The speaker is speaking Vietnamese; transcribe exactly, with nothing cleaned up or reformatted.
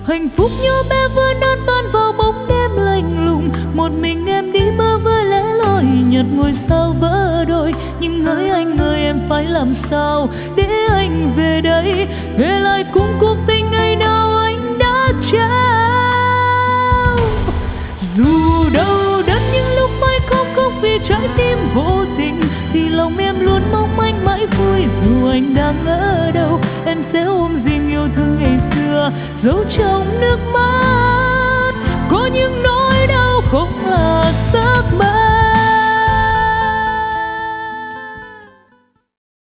Hạnh phúc nhỏ bé vừa nát tan vào bóng đêm lạnh lùng. Một mình em đi mơ với lẽ loi nhặt ngôi sao vỡ đôi. Nhưng hỡi anh ơi em phải làm sao để anh về đây, kể lại cùng cuộc tình ngày nào anh đã trao. Dù đau đớn những lúc phải khóc khóc vì trái tim vô tình, thì lòng em luôn mong manh mãi vui. Dù anh đang ở đâu, em sẽ ôm gìn yêu thương ngày xưa, giấu trong nước mắt có những nỗi